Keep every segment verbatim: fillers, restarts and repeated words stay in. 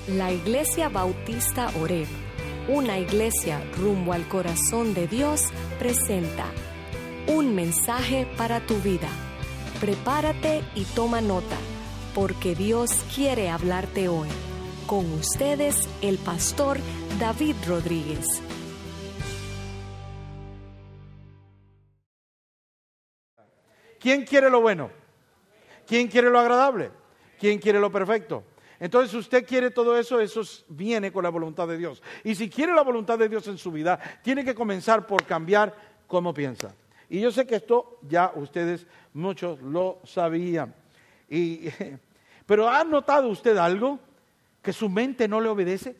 La Iglesia Bautista Oreb, una iglesia rumbo al corazón de Dios, presenta un mensaje para tu vida. Prepárate y toma nota, porque Dios quiere hablarte hoy. Con ustedes, el pastor David Rodríguez. ¿Quién quiere lo bueno? ¿Quién quiere lo agradable? ¿Quién quiere lo perfecto? Entonces, si usted quiere todo eso, eso viene con la voluntad de Dios. Y si quiere la voluntad de Dios en su vida, tiene que comenzar por cambiar cómo piensa. Y yo sé que esto ya ustedes, muchos lo sabían. Y, pero ¿ha notado usted algo? Que su mente no le obedece.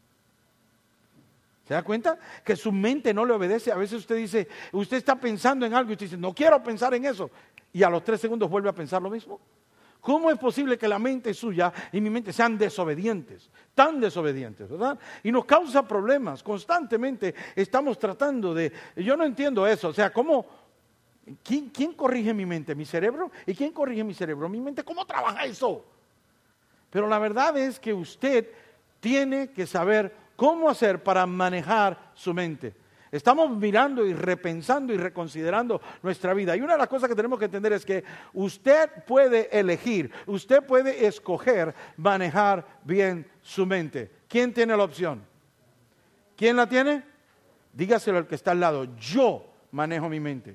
¿Se da cuenta? Que su mente no le obedece. A veces usted dice, usted está pensando en algo y usted dice, no quiero pensar en eso. Y a los tres segundos vuelve a pensar lo mismo. ¿Cómo es posible que la mente suya y mi mente sean desobedientes? Tan desobedientes, ¿verdad? Y nos causa problemas. Constantemente estamos tratando de... Yo no entiendo eso. O sea, ¿cómo? ¿Quién, quién corrige mi mente? ¿Mi cerebro? ¿Y quién corrige mi cerebro? ¿Mi mente? ¿Cómo trabaja eso? Pero la verdad es que usted tiene que saber cómo hacer para manejar su mente. Estamos mirando y repensando y reconsiderando nuestra vida. Y una de las cosas que tenemos que entender es que usted puede elegir, usted puede escoger manejar bien su mente. ¿Quién tiene la opción? ¿Quién la tiene? Dígaselo al que está al lado. Yo manejo mi mente.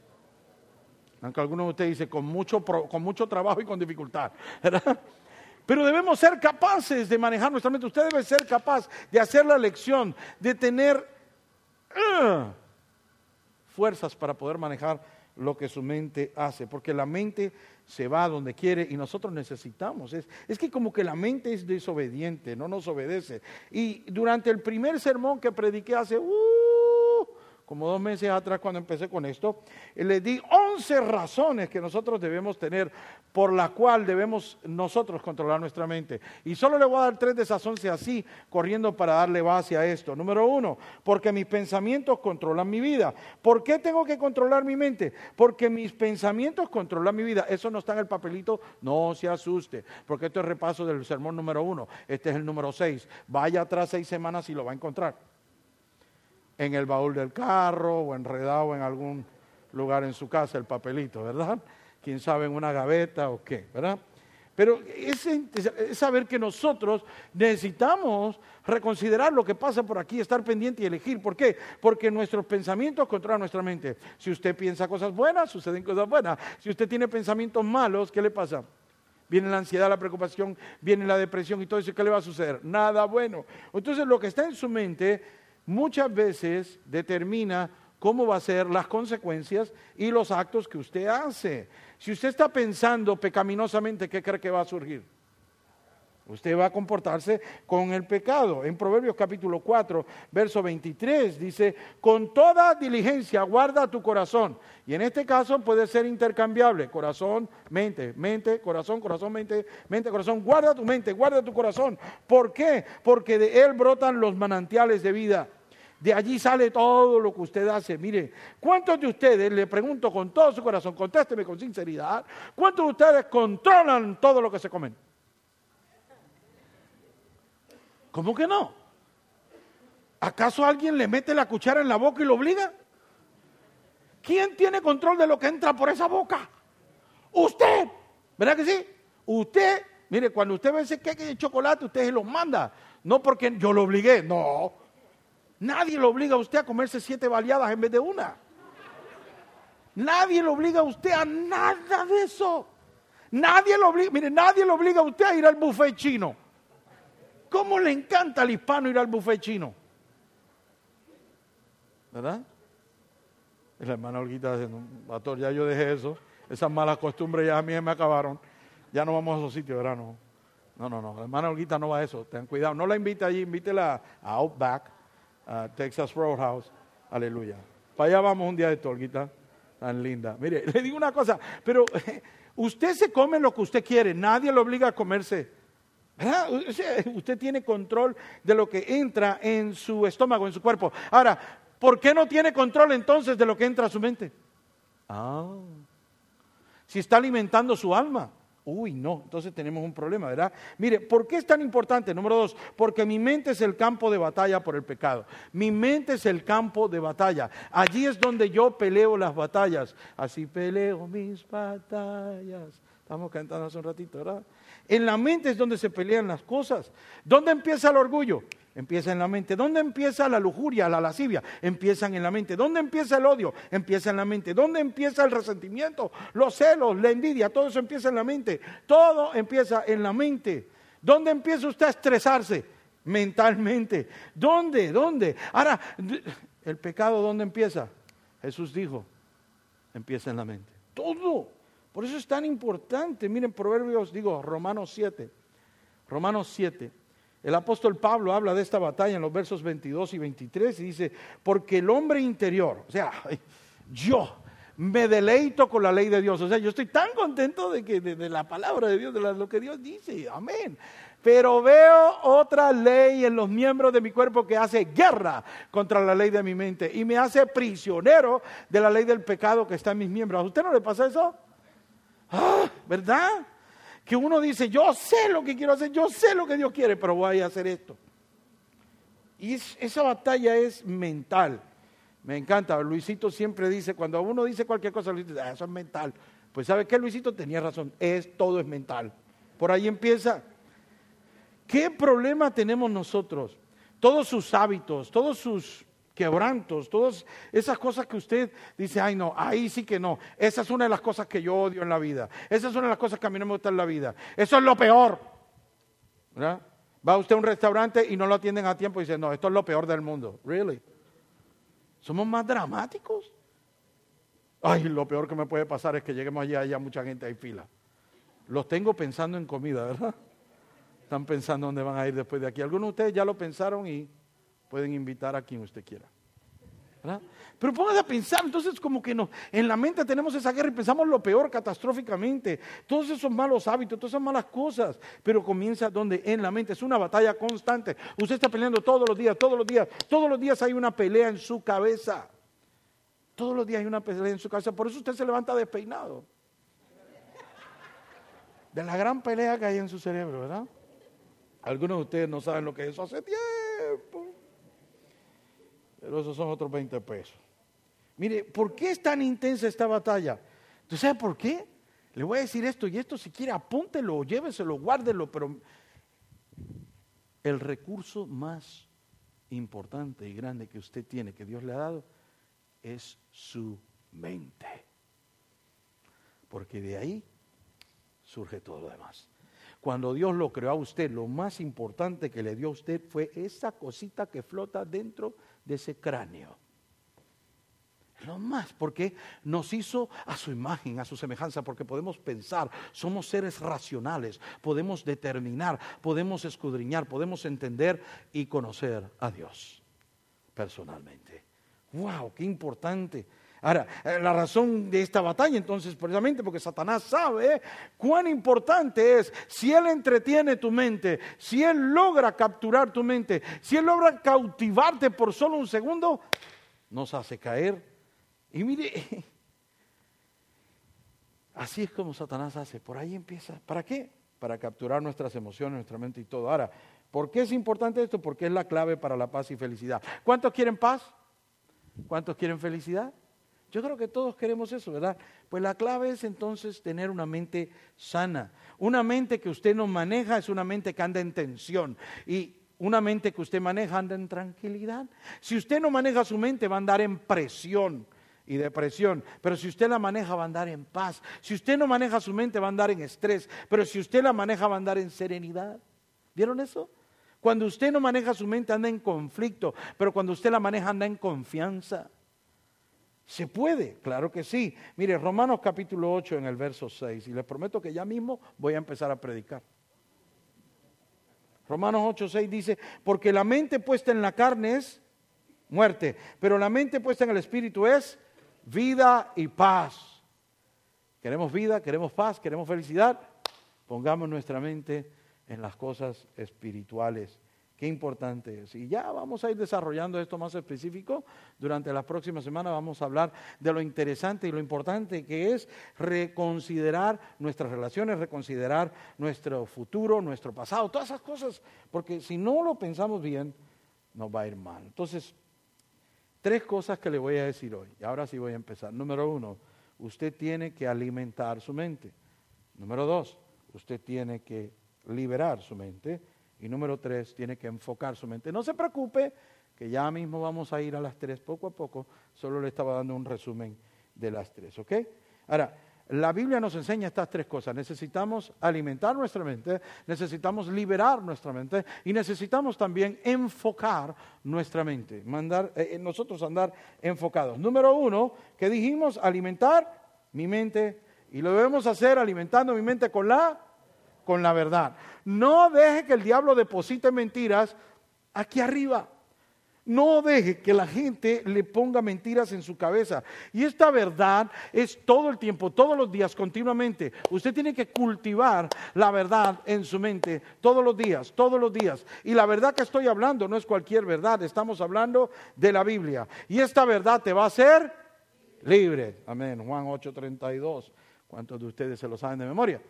Aunque algunos de ustedes dicen con mucho, con mucho trabajo y con dificultad, ¿verdad? Pero debemos ser capaces de manejar nuestra mente. Usted debe ser capaz de hacer la elección, de tener Uh, fuerzas para poder manejar lo que su mente hace, porque la mente se va a donde quiere y nosotros necesitamos, es, es que como que la mente es desobediente, no nos obedece. Y durante el primer sermón que prediqué hace uh, como dos meses atrás cuando empecé con esto, le di once razones que nosotros debemos tener por la cual debemos nosotros controlar nuestra mente. Y solo le voy a dar tres de esas once así, corriendo para darle base a esto. Número uno, porque mis pensamientos controlan mi vida. ¿Por qué tengo que controlar mi mente? Porque mis pensamientos controlan mi vida. Eso no está en el papelito, no se asuste, porque esto es repaso del sermón número uno. Este es el número seis. Vaya atrás seis semanas y lo va a encontrar. En el baúl del carro o enredado en algún lugar en su casa el papelito, ¿verdad? Quién sabe, en una gaveta o qué, ¿verdad? Pero es, es saber que nosotros necesitamos reconsiderar lo que pasa por aquí, estar pendiente y elegir. ¿Por qué? Porque nuestros pensamientos controlan nuestra mente. Si usted piensa cosas buenas, suceden cosas buenas. Si usted tiene pensamientos malos, ¿qué le pasa? Viene la ansiedad, la preocupación, viene la depresión y todo eso. ¿Qué le va a suceder? Nada bueno. Entonces lo que está en su mente muchas veces determina cómo va a ser las consecuencias y los actos que usted hace. Si usted está pensando pecaminosamente, ¿qué cree que va a surgir? Usted va a comportarse con el pecado. En Proverbios capítulo cuatro, verso veintitrés, dice, con toda diligencia guarda tu corazón. Y en este caso puede ser intercambiable, corazón, mente, mente, corazón, corazón, mente, mente, corazón. Guarda tu mente, guarda tu corazón. ¿Por qué? Porque de él brotan los manantiales de vida. De allí sale todo lo que usted hace. Mire, ¿cuántos de ustedes, le pregunto con todo su corazón, contésteme con sinceridad, ¿cuántos de ustedes controlan todo lo que se comen? ¿Cómo que no? ¿Acaso alguien le mete la cuchara en la boca y lo obliga? ¿Quién tiene control de lo que entra por esa boca? Usted, ¿verdad que sí? Usted, mire, cuando usted ve ese queque de chocolate, usted se lo manda. No porque yo lo obligué, no. Nadie lo obliga a usted a comerse siete baleadas en vez de una. Nadie lo obliga a usted a nada de eso. Nadie lo obliga, mire, nadie lo obliga a usted a ir al buffet chino. ¿Cómo le encanta al hispano ir al buffet chino? ¿Verdad? Y la hermana Olguita dice, pastor, ya yo dejé eso. Esas malas costumbres ya a mí me acabaron. Ya no vamos a esos sitios, ¿verdad? No, no, no, no. La hermana Olguita no va a eso. Ten cuidado. No la invite allí, invítela a Outback, a Texas Roadhouse. Aleluya. Para allá vamos un día de esto, Olguita. Tan linda. Mire, le digo una cosa, pero usted se come lo que usted quiere. Nadie lo obliga a comerse. ¿Verdad? Usted tiene control de lo que entra en su estómago, en su cuerpo. Ahora, ¿por qué no tiene control entonces de lo que entra a su mente? Ah, si está alimentando su alma. Uy, no, entonces tenemos un problema, ¿verdad? Mire, ¿por qué es tan importante? Número dos, porque mi mente es el campo de batalla por el pecado. Mi mente es el campo de batalla. Allí es donde yo peleo las batallas. Así peleo mis batallas. Estamos cantando hace un ratito, ¿verdad? En la mente es donde se pelean las cosas. ¿Dónde empieza el orgullo? Empieza en la mente. ¿Dónde empieza la lujuria, la lascivia? Empiezan en la mente. ¿Dónde empieza el odio? Empieza en la mente. ¿Dónde empieza el resentimiento, los celos, la envidia? Todo eso empieza en la mente. Todo empieza en la mente. ¿Dónde empieza usted a estresarse? Mentalmente. ¿Dónde? ¿Dónde? Ahora, ¿el pecado dónde empieza? Jesús dijo, empieza en la mente. Todo. Por eso es tan importante. Miren, Proverbios, digo, Romanos siete. Romanos siete. El apóstol Pablo habla de esta batalla en los versos veintidós y veintitrés y dice, porque el hombre interior, o sea, yo me deleito con la ley de Dios. O sea, yo estoy tan contento de, que, de, de la palabra de Dios, de la, lo que Dios dice. Amén. Pero veo otra ley en los miembros de mi cuerpo que hace guerra contra la ley de mi mente y me hace prisionero de la ley del pecado que está en mis miembros. ¿A usted no le pasa eso? Ah, ¿verdad? Que uno dice, yo sé lo que quiero hacer, yo sé lo que Dios quiere, pero voy a hacer esto. Y es, esa batalla es mental. Me encanta, Luisito siempre dice, cuando uno dice cualquier cosa, Luisito dice, ah, eso es mental. Pues ¿sabe qué, Luisito? Tenía razón, es, todo es mental. Por ahí empieza. ¿Qué problema tenemos nosotros? Todos sus hábitos, todos sus quebrantos, todas esas cosas que usted dice, ay no, ahí sí que no, esa es una de las cosas que yo odio en la vida, esa es una de las cosas que a mí no me gusta en la vida, eso es lo peor, ¿verdad? Va usted a un restaurante y no lo atienden a tiempo y dice, no, esto es lo peor del mundo, really, somos más dramáticos. Ay, lo peor que me puede pasar es que lleguemos allá y haya mucha gente ahí fila. Los tengo pensando en comida, ¿verdad? Están pensando dónde van a ir después de aquí. Algunos de ustedes ya lo pensaron y pueden invitar a quien usted quiera, ¿verdad? Pero póngase a pensar, entonces como que no, en la mente tenemos esa guerra y pensamos lo peor catastróficamente, todos esos malos hábitos, todas esas malas cosas, pero comienza donde, en la mente, es una batalla constante. Usted está peleando todos los días, todos los días, todos los días hay una pelea en su cabeza, todos los días hay una pelea en su cabeza, por eso usted se levanta despeinado, de la gran pelea que hay en su cerebro, ¿verdad? Algunos de ustedes no saben lo que es eso hace tiempo. Pero esos son otros veinte pesos. Mire, ¿por qué es tan intensa esta batalla? ¿Tú sabes por qué? Le voy a decir esto y esto, si quiere apúntelo, lléveselo, guárdelo, pero el recurso más importante y grande que usted tiene, que Dios le ha dado, es su mente. Porque de ahí surge todo lo demás. Cuando Dios lo creó a usted, lo más importante que le dio a usted fue esa cosita que flota dentro de ese cráneo. Lo más, porque nos hizo a su imagen, a su semejanza, porque podemos pensar, somos seres racionales, podemos determinar, podemos escudriñar, podemos entender y conocer a Dios personalmente. ¡Wow! ¡Qué importante! Ahora, la razón de esta batalla entonces precisamente porque Satanás sabe cuán importante es, si él entretiene tu mente, si él logra capturar tu mente, si él logra cautivarte por solo un segundo, nos hace caer. Y mire, así es como Satanás hace, por ahí empieza. ¿Para qué? Para capturar nuestras emociones, nuestra mente y todo. Ahora, ¿por qué es importante esto? Porque es la clave para la paz y felicidad. ¿Cuántos quieren paz? ¿Cuántos quieren felicidad? Yo creo que todos queremos eso, ¿verdad? Pues la clave es entonces tener una mente sana. Una mente que usted no maneja es una mente que anda en tensión. Y una mente que usted maneja anda en tranquilidad. Si usted no maneja su mente va a andar en presión y depresión. Pero si usted la maneja va a andar en paz. Si usted no maneja su mente va a andar en estrés. Pero si usted la maneja va a andar en serenidad. ¿Vieron eso? Cuando usted no maneja su mente anda en conflicto. Pero cuando usted la maneja anda en confianza. ¿Se puede? Claro que sí. Mire, Romanos capítulo ocho en el verso seis, y les prometo que ya mismo voy a empezar a predicar. Romanos ocho seis dice, porque la mente puesta en la carne es muerte, pero la mente puesta en el espíritu es vida y paz. ¿Queremos vida? ¿Queremos paz? ¿Queremos felicidad? Pongamos nuestra mente en las cosas espirituales Qué importante es. Y ya vamos a ir desarrollando esto más específico. Durante las próximas semanas vamos a hablar de lo interesante y lo importante que es reconsiderar nuestras relaciones, reconsiderar nuestro futuro, nuestro pasado, todas esas cosas. Porque si no lo pensamos bien, nos va a ir mal. Entonces, tres cosas que le voy a decir hoy. Y ahora sí voy a empezar. Número uno, usted tiene que alimentar su mente. Número dos, usted tiene que liberar su mente. Y número tres, tiene que enfocar su mente. No se preocupe, que ya mismo vamos a ir a las tres poco a poco. Solo le estaba dando un resumen de las tres, ¿ok? Ahora, la Biblia nos enseña estas tres cosas. Necesitamos alimentar nuestra mente, necesitamos liberar nuestra mente y necesitamos también enfocar nuestra mente. Mandar, eh, nosotros andar enfocados. Número uno, que dijimos, alimentar mi mente. Y lo debemos hacer alimentando mi mente con la... con la verdad. No deje que el diablo deposite mentiras aquí arriba. No deje que la gente le ponga mentiras en su cabeza. Y esta verdad es todo el tiempo, todos los días, continuamente. Usted tiene que cultivar la verdad en su mente todos los días, todos los días. Y la verdad que estoy hablando no es cualquier verdad, estamos hablando de la Biblia. Y esta verdad te va a hacer libre. Amén. Juan ocho treinta y dos. ¿Cuántos de ustedes se lo saben de memoria?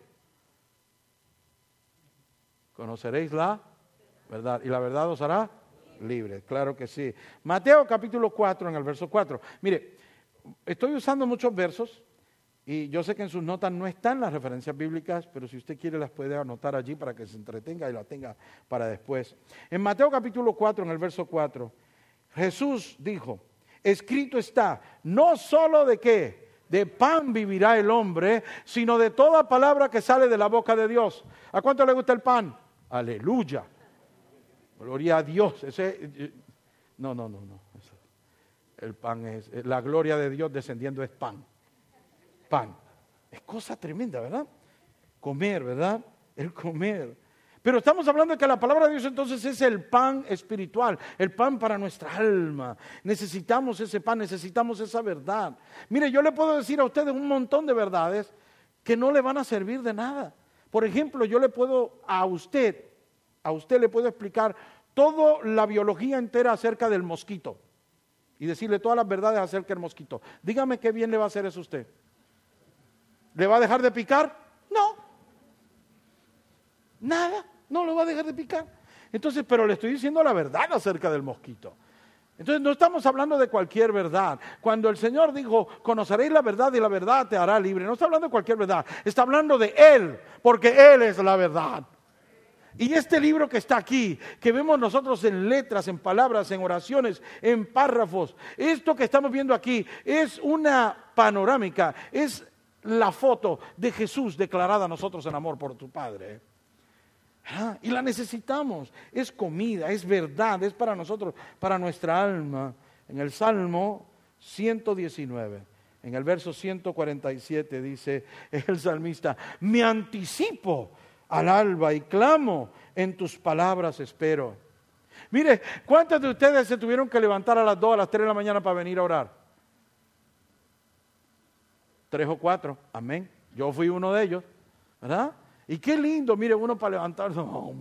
Conoceréis la verdad y la verdad os hará libre, claro que sí. Mateo capítulo cuatro en el verso cuatro. Mire, estoy usando muchos versos y yo sé que en sus notas no están las referencias bíblicas, pero si usted quiere las puede anotar allí para que se entretenga y las tenga para después. En Mateo capítulo cuatro en el verso cuatro, Jesús dijo, escrito está, no solo de qué, de pan vivirá el hombre, sino de toda palabra que sale de la boca de Dios. ¿A cuánto le gusta el pan? Aleluya. Gloria a Dios. Ese, no, no, no, no. El pan es, la gloria de Dios descendiendo es pan. Pan. Es cosa tremenda, ¿verdad? Comer, ¿verdad? El comer. Pero estamos hablando de que la palabra de Dios entonces es el pan espiritual, el pan para nuestra alma. Necesitamos ese pan, necesitamos esa verdad. Mire, yo le puedo decir a ustedes un montón de verdades que no le van a servir de nada. Por ejemplo, yo le puedo a usted, a usted le puedo explicar toda la biología entera acerca del mosquito y decirle todas las verdades acerca del mosquito. Dígame qué bien le va a hacer eso a usted. ¿Le va a dejar de picar? No. Nada, no lo va a dejar de picar. Entonces, pero le estoy diciendo la verdad acerca del mosquito. Entonces no estamos hablando de cualquier verdad. Cuando el Señor dijo, conoceréis la verdad y la verdad te hará libre, no está hablando de cualquier verdad, está hablando de Él, porque Él es la verdad. Y este libro que está aquí, que vemos nosotros en letras, en palabras, en oraciones, en párrafos, esto que estamos viendo aquí es una panorámica, es la foto de Jesús declarada a nosotros en amor por tu Padre. Ah, y la necesitamos, es comida, es verdad, es para nosotros, para nuestra alma. En el Salmo ciento diecinueve, en el verso ciento cuarenta y siete dice el salmista, me anticipo al alba y clamo, en tus palabras espero. Mire, ¿cuántos de ustedes se tuvieron que levantar a las dos, a las tres de la mañana para venir a orar? Tres o cuatro, amén. Yo fui uno de ellos, ¿verdad? Y qué lindo, mire, uno para levantarse.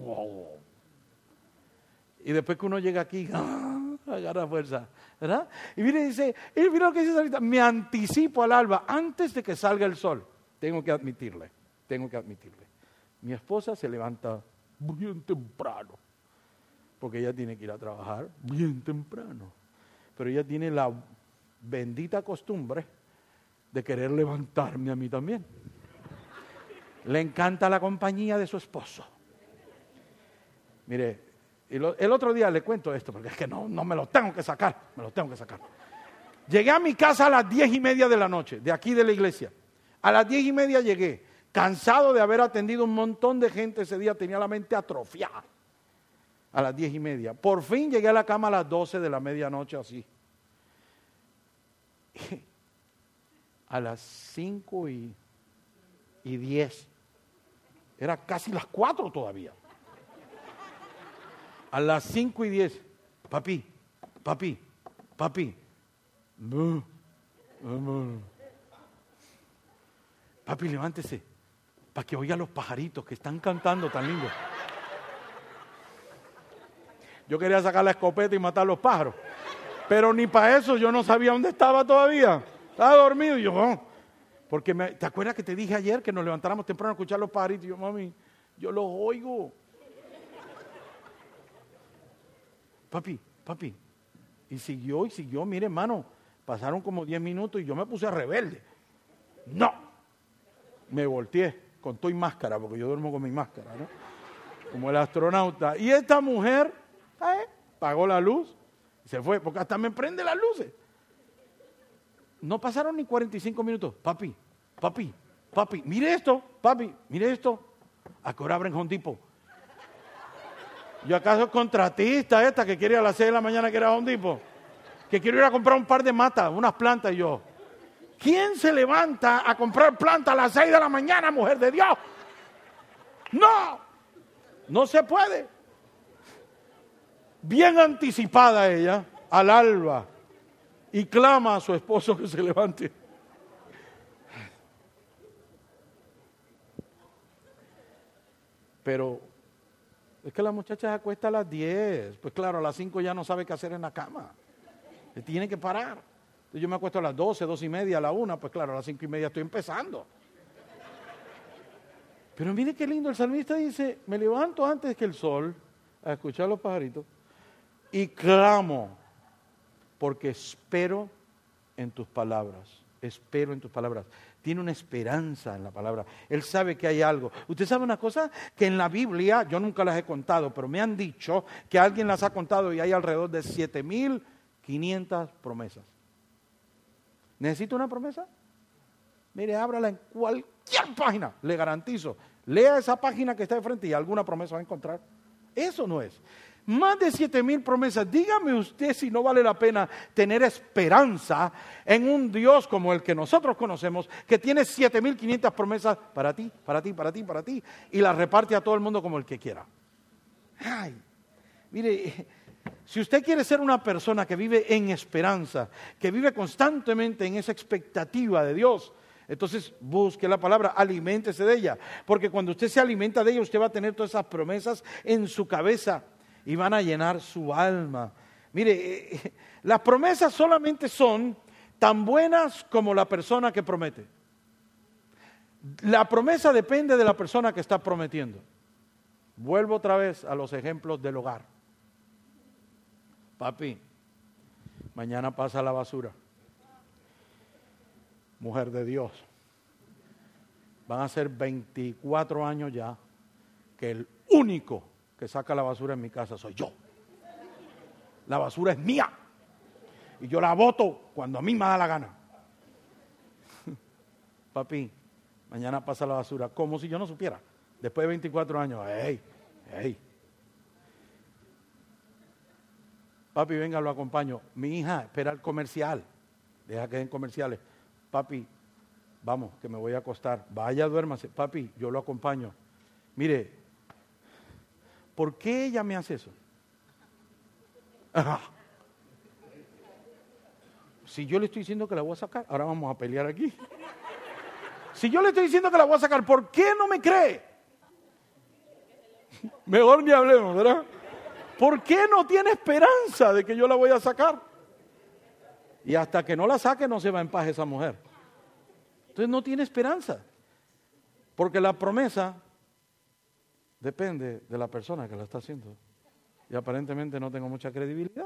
Y después que uno llega aquí, agarra fuerza, ¿verdad? Y mire, dice, y mire lo que dice ahorita, me anticipo al alba antes de que salga el sol. Tengo que admitirle, tengo que admitirle. Mi esposa se levanta bien temprano, porque ella tiene que ir a trabajar bien temprano. Pero ella tiene la bendita costumbre de querer levantarme a mí también. Le encanta la compañía de su esposo. Mire, el otro día le cuento esto, porque es que no, no me lo tengo que sacar, me lo tengo que sacar. Llegué a mi casa a las diez y media de la noche, de aquí de la iglesia. A las diez y media llegué, cansado de haber atendido un montón de gente ese día, tenía la mente atrofiada. A las diez y media. Por fin llegué a la cama a las doce de la medianoche, así. A las cinco y diez. Era casi las cuatro todavía. A las cinco y diez. Papi, papi, papi. Papi, levántese para que oiga los pajaritos que están cantando tan lindo. Yo quería sacar la escopeta y matar los pájaros. Pero ni para eso yo no sabía dónde estaba todavía. Estaba dormido y yo, oh. Porque me, ¿te acuerdas que te dije ayer que nos levantáramos temprano a escuchar los pajaritos? Y yo, mami, yo los oigo. Papi, papi. Y siguió y siguió, mire hermano, pasaron como diez minutos y yo me puse rebelde. No. Me volteé con todo y máscara, porque yo duermo con mi máscara, ¿no? Como el astronauta. Y esta mujer, ¿eh? Pagó la luz, se fue, porque hasta me prende las luces. No pasaron ni cuarenta y cinco minutos. Papi, papi, papi, mire esto, papi, mire esto. ¿A qué hora abren Home Depot? Yo acaso contratista esta que quiere a las seis de la mañana que era Home Depot, que quiero ir a comprar un par de matas, unas plantas y yo. ¿Quién se levanta a comprar plantas a las seis de la mañana, mujer de Dios? No, no se puede. Bien anticipada ella, al alba, y clama a su esposo que se levante. Pero es que la muchacha se acuesta a las diez. Pues claro, a las cinco ya no sabe qué hacer en la cama. Se tiene que parar. Entonces yo me acuesto a las doce, doce y media, a la una. Pues claro, a las cinco y media estoy empezando. Pero mire qué lindo, el salmista dice, me levanto antes que el sol a escuchar los pajaritos y clamo porque espero en tus palabras. Espero en tus palabras. Tiene una esperanza en la palabra. Él sabe que hay algo. Usted sabe una cosa, que en la Biblia, yo nunca las he contado, pero me han dicho que alguien las ha contado y hay alrededor de siete mil quinientas promesas. ¿Necesita una promesa? Mire, ábrala en cualquier página, le garantizo. Lea esa página que está de frente y alguna promesa va a encontrar. Eso no es. Más de siete mil promesas. Dígame usted si no vale la pena tener esperanza en un Dios como el que nosotros conocemos, que tiene siete mil quinientas promesas para ti, para ti, para ti, para ti, y las reparte a todo el mundo como el que quiera. Ay, mire, si usted quiere ser una persona que vive en esperanza, que vive constantemente en esa expectativa de Dios, entonces busque la palabra, aliméntese de ella, porque cuando usted se alimenta de ella, usted va a tener todas esas promesas en su cabeza y van a llenar su alma. Mire, eh, las promesas solamente son tan buenas como la persona que promete. La promesa depende de la persona que está prometiendo. Vuelvo otra vez a los ejemplos del hogar. Papi, mañana pasa la basura. Mujer de Dios, van a ser veinticuatro años ya que el único que saca la basura en mi casa soy yo. La basura es mía y yo la boto cuando a mí me da la gana. Papi, mañana pasa la basura, como si yo no supiera. Después de veinticuatro años, hey, hey. Papi, venga, lo acompaño. Mi hija espera el comercial. Deja que den comerciales. Papi, vamos, que me voy a acostar. Vaya, duérmase. Papi, yo lo acompaño. Mire, ¿por qué ella me hace eso? Ajá. Si yo le estoy diciendo que la voy a sacar, ahora vamos a pelear aquí. Si yo le estoy diciendo que la voy a sacar, ¿por qué no me cree? Mejor ni hablemos, ¿verdad? ¿Por qué no tiene esperanza de que yo la voy a sacar? Y hasta que no la saque no se va en paz esa mujer. Entonces no tiene esperanza. Porque la promesa depende de la persona que la está haciendo. Y aparentemente no tengo mucha credibilidad.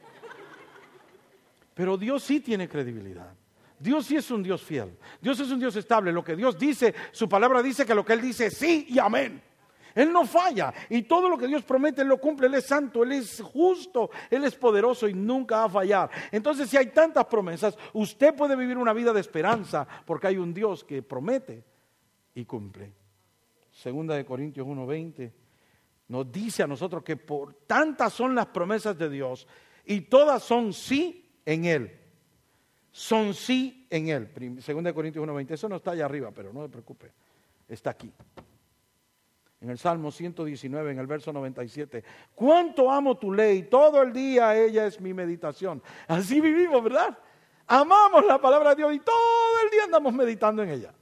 Pero Dios sí tiene credibilidad. Dios sí es un Dios fiel. Dios es un Dios estable. Lo que Dios dice, su palabra dice que lo que Él dice es sí y amén. Él no falla y todo lo que Dios promete Él lo cumple. Él es santo, Él es justo, Él es poderoso y nunca va a fallar. Entonces, si hay tantas promesas, usted puede vivir una vida de esperanza porque hay un Dios que promete y cumple. Segunda de Corintios uno veinte nos dice a nosotros que por tantas son las promesas de Dios y todas son sí en Él. Son sí en Él. Segunda de Corintios uno veinte, eso no está allá arriba, pero no se preocupe, está aquí. En el Salmo ciento diecinueve, en el verso noventa y siete. Cuánto amo tu ley, todo el día ella es mi meditación. Así vivimos, ¿verdad? Amamos la palabra de Dios y todo el día andamos meditando en ella.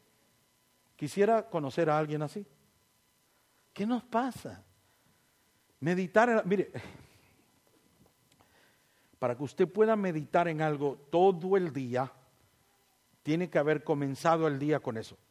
Quisiera conocer a alguien así. ¿Qué nos pasa? Meditar, en, mire, para que usted pueda meditar en algo todo el día, tiene que haber comenzado el día con eso.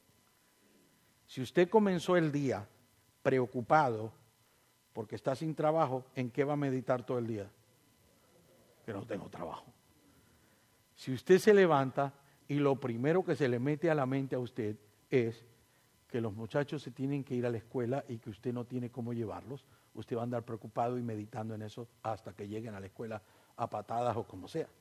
Si usted comenzó el día preocupado porque está sin trabajo, ¿en qué va a meditar todo el día? Que no tengo trabajo. Si usted se levanta y lo primero que se le mete a la mente a usted es que los muchachos se tienen que ir a la escuela y que usted no tiene cómo llevarlos, usted va a andar preocupado y meditando en eso hasta que lleguen a la escuela a patadas o como sea.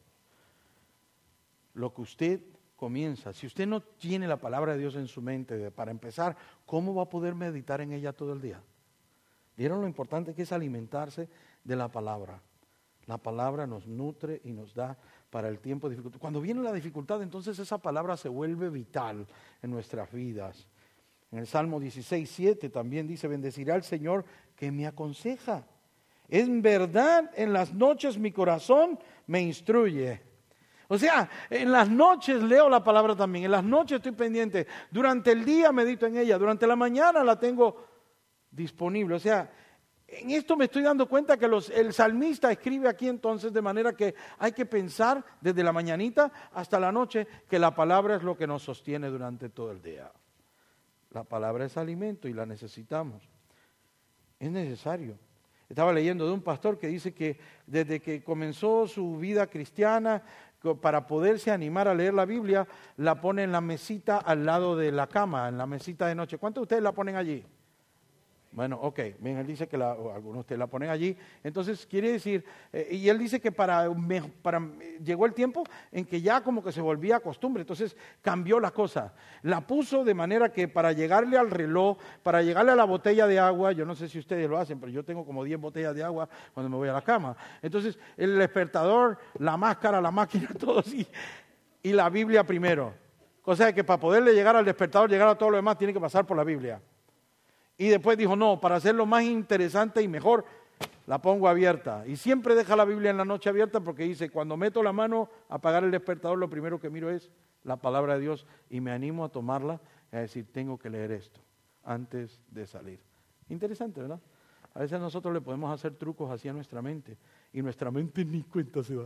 Lo que usted comienza, si usted no tiene la palabra de Dios en su mente, para empezar, ¿cómo va a poder meditar en ella todo el día? ¿Vieron lo importante que es alimentarse de la palabra? La palabra nos nutre y nos da para el tiempo de dificultad. Cuando viene la dificultad, entonces esa palabra se vuelve vital en nuestras vidas. En el Salmo dieciséis, siete también dice, bendecirá al Señor que me aconseja. En verdad, en las noches mi corazón me instruye. O sea, en las noches leo la palabra también, en las noches estoy pendiente, durante el día medito en ella, durante la mañana la tengo disponible. O sea, en esto me estoy dando cuenta que los, el salmista escribe aquí entonces de manera que hay que pensar desde la mañanita hasta la noche que la palabra es lo que nos sostiene durante todo el día. La palabra es alimento y la necesitamos. Es necesario. Estaba leyendo de un pastor que dice que desde que comenzó su vida cristiana, para poderse animar a leer la Biblia, la pone en la mesita al lado de la cama, en la mesita de noche. ¿Cuántos de ustedes la ponen allí? Bueno, ok, bien, él dice que la, algunos de ustedes la ponen allí. Entonces quiere decir, eh, y él dice que para, para llegó el tiempo en que ya como que se volvía costumbre, entonces cambió la cosa. La puso de manera que para llegarle al reloj, para llegarle a la botella de agua, yo no sé si ustedes lo hacen, pero yo tengo como diez botellas de agua cuando me voy a la cama. Entonces el despertador, la máscara, la máquina, todo así, y la Biblia primero. Cosa de que para poderle llegar al despertador, llegar a todo lo demás, tiene que pasar por la Biblia. Y después dijo, no, para hacerlo más interesante y mejor, la pongo abierta. Y siempre deja la Biblia en la noche abierta porque dice, cuando meto la mano a apagar el despertador, lo primero que miro es la palabra de Dios y me animo a tomarla y a decir, tengo que leer esto antes de salir. Interesante, ¿verdad? A veces nosotros le podemos hacer trucos así a nuestra mente y nuestra mente ni cuenta se va.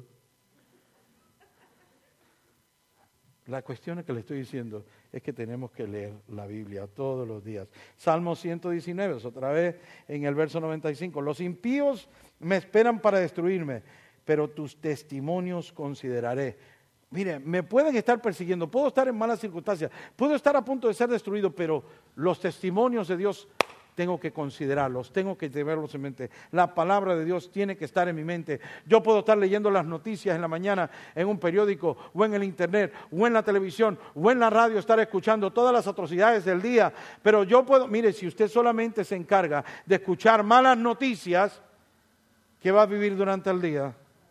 La cuestión que le estoy diciendo es que tenemos que leer la Biblia todos los días. Salmo ciento diecinueve, otra vez en el verso noventa y cinco. Los impíos me esperan para destruirme, pero tus testimonios consideraré. Mire, me pueden estar persiguiendo, puedo estar en malas circunstancias, puedo estar a punto de ser destruido, pero los testimonios de Dios tengo que considerarlos, tengo que tenerlos en mente. La palabra de Dios tiene que estar en mi mente. Yo puedo estar leyendo las noticias en la mañana en un periódico o en el internet o en la televisión o en la radio, estar escuchando todas las atrocidades del día, pero yo puedo, mire, si usted solamente se encarga de escuchar malas noticias, ¿qué va a vivir durante el día?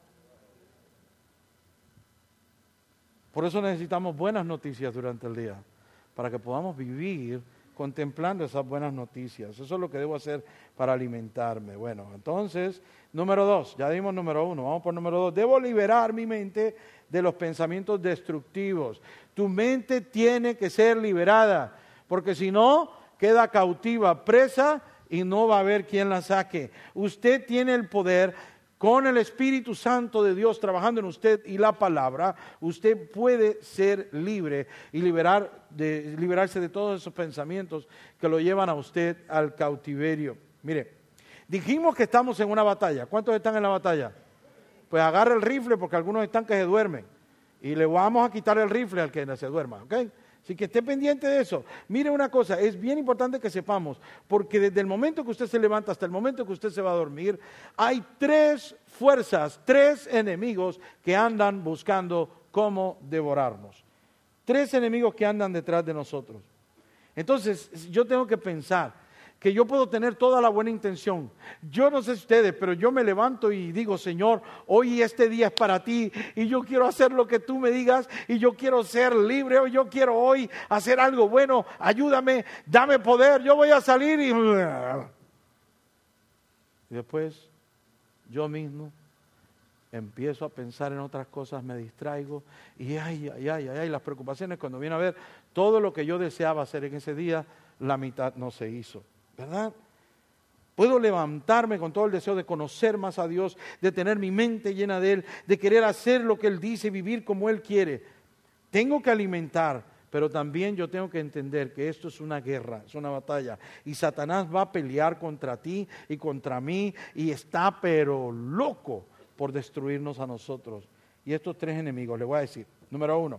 Por eso necesitamos buenas noticias durante el día, para que podamos vivir contemplando esas buenas noticias. Eso es lo que debo hacer para alimentarme. Bueno, entonces, número dos, ya dimos número uno, vamos por número dos. Debo liberar mi mente de los pensamientos destructivos. Tu mente tiene que ser liberada, porque si no, queda cautiva, presa, y no va a haber quien la saque. Usted tiene el poder. Con el Espíritu Santo de Dios trabajando en usted y la palabra, usted puede ser libre y liberar de, liberarse de todos esos pensamientos que lo llevan a usted al cautiverio. Mire, dijimos que estamos en una batalla. ¿Cuántos están en la batalla? Pues agarra el rifle porque algunos están que se duermen y le vamos a quitar el rifle al que se duerma, ¿ok? Así que esté pendiente de eso. Mire una cosa, es bien importante que sepamos, porque desde el momento que usted se levanta hasta el momento que usted se va a dormir, hay tres fuerzas, tres enemigos que andan buscando cómo devorarnos. Tres enemigos que andan detrás de nosotros. Entonces, yo tengo que pensar que yo puedo tener toda la buena intención. Yo no sé ustedes, pero yo me levanto y digo, Señor, hoy este día es para ti y yo quiero hacer lo que tú me digas y yo quiero ser libre, o yo quiero hoy hacer algo bueno, ayúdame, dame poder, yo voy a salir y... Y después yo mismo empiezo a pensar en otras cosas, me distraigo y ay, ay, ay, ay, las preocupaciones cuando viene a ver todo lo que yo deseaba hacer en ese día, la mitad no se hizo. ¿Verdad? Puedo levantarme con todo el deseo de conocer más a Dios, de tener mi mente llena de Él, de querer hacer lo que Él dice, vivir como Él quiere. Tengo que alimentar, pero también yo tengo que entender que esto es una guerra, es una batalla. Y Satanás va a pelear contra ti y contra mí y está pero loco por destruirnos a nosotros. Y estos tres enemigos, le voy a decir. Número uno,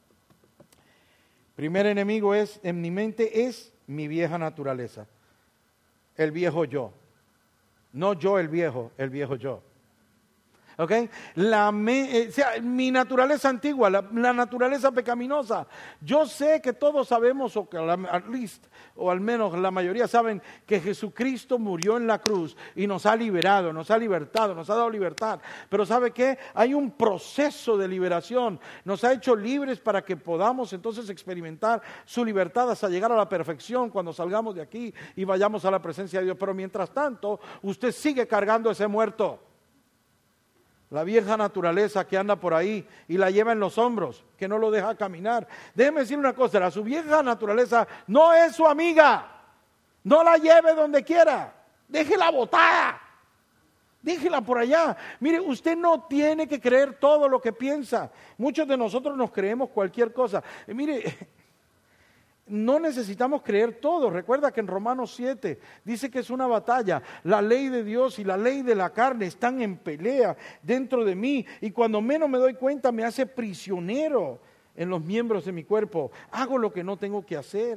primer enemigo es, en mi mente es mi vieja naturaleza. El viejo yo. No yo el viejo, el viejo yo. ¿Ok? La me, eh, o sea, mi naturaleza antigua, la, la naturaleza pecaminosa. Yo sé que todos sabemos, o que la, at least, o al menos la mayoría saben, que Jesucristo murió en la cruz y nos ha liberado, nos ha libertado, nos ha dado libertad. Pero ¿sabe qué? Hay un proceso de liberación. Nos ha hecho libres para que podamos entonces experimentar su libertad hasta llegar a la perfección cuando salgamos de aquí y vayamos a la presencia de Dios. Pero mientras tanto, usted sigue cargando ese muerto. La vieja naturaleza que anda por ahí y la lleva en los hombros, que no lo deja caminar. Déjeme decir una cosa, la, su vieja naturaleza no es su amiga. No la lleve donde quiera. Déjela botada. Déjela por allá. Mire, usted no tiene que creer todo lo que piensa. Muchos de nosotros nos creemos cualquier cosa. Eh, mire, no necesitamos creer todo. Recuerda que en Romanos siete dice que es una batalla. La ley de Dios y la ley de la carne están en pelea dentro de mí. Y cuando menos me doy cuenta me hace prisionero en los miembros de mi cuerpo. Hago lo que no tengo que hacer.